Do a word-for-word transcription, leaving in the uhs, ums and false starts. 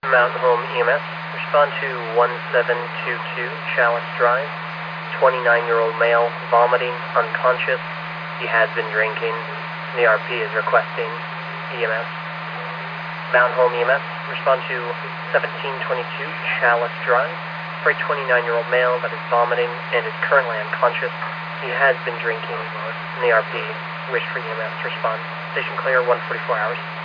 Mountain Home E M S, respond to one seven two two Chalice Drive. twenty-nine-year-old male, vomiting, unconscious. He has been drinking. The R P is requesting E M S. Mountain Home E M S, respond to seventeen twenty-two Chalice Drive for a twenty-nine-year-old male that is vomiting and is currently unconscious. He has been drinking. The R P wished for E M S to respond. Station clear, one forty-four hours.